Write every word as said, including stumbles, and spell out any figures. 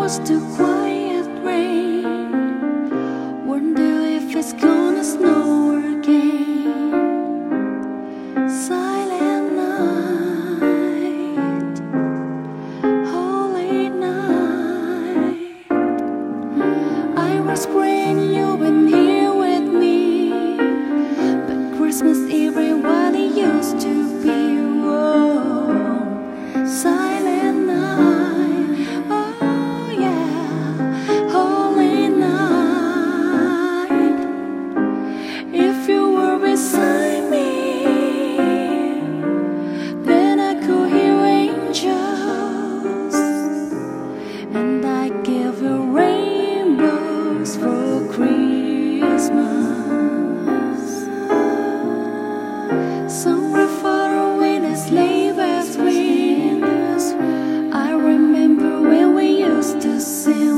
was too quiet rain. Wonder if it's gonna snow again. Silent night, holy night. I was praying you've been here with me, but Christmas Eve everybody used to be. Whoa, silent night, oh yeah, holy night. If you were beside me, then I could hear angels, and I give you rainbows for Christmas. Somewhere far away the sleigh bells ring. I remember when we used to sing.